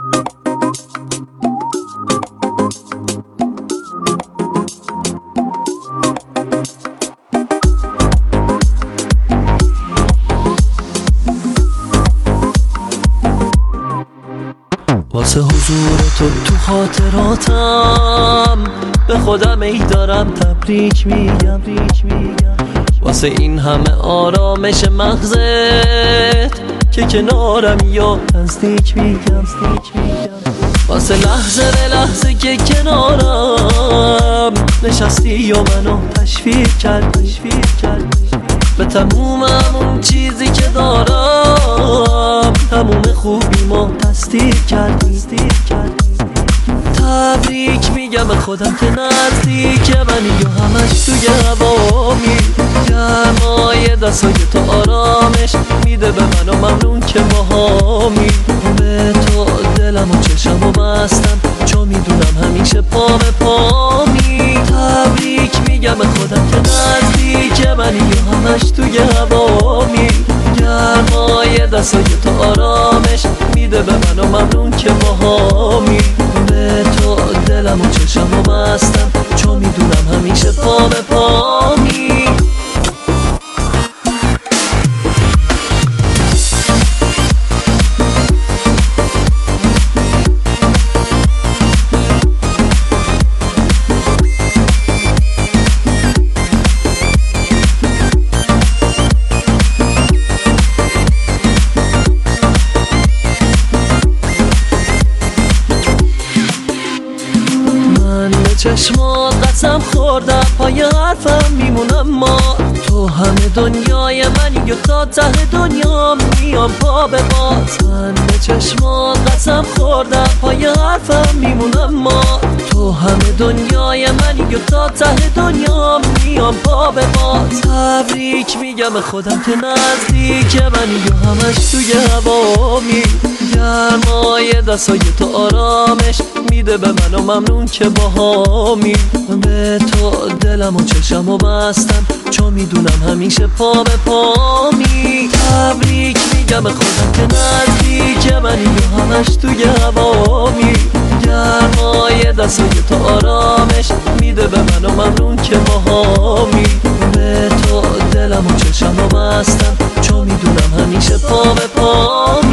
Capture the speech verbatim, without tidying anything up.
واسه حضور تو تو خاطراتم به خودم ای دارم تبریک میگم. واسه این همه آرامش مغزت که کنارم یا نزدیک میگم. واسه لحظه به لحظه که کنارم نشستی و منو تشویق کردی به تموم همون چیزی که دارم، تموم خوبیمو تصدیق کردی. تبریک میگم به خودم که نزدیک منی و همش توی هوامی. گرمای دستای تو آرامش میده به من و ممنون که باهامی. به تو دلم و چشم و بستم چون میدونم همیشه پا به پامی. تبریک میگم به خودم که نزدیک منی و همش توی هوامی. گرمای دستای تو آرامش میده به من و ممنون که باهامی. به تو دلم و چشم و بستم چون میدونم همیشه پا به پامی. چشما قسم خوردم پای حرفم میمونم، ما تو همه دنیای منی و تا ته دنیا میام پا به باز. من به چشما قسم خوردم پای حرفم میمونم، ما تو همه دنیای منی و تا ته دنیا میام پا به باز. تبریک میگم به خودم که نزدیک منی و همش توی هوامی. گرمای دستای تو آرامش میده به من و ممنون که باهامی. به تو دلم و چشم و بستم چون میدونم همیشه پا به پامی. تبریک میگم به خودم که نزدیک منی و همش توی هوامی. گرمای دستای تو آرامش میده به من و ممنون که باهامی. به تو دلم و چشم و بستم چون میدونم همیشه پا به پامی.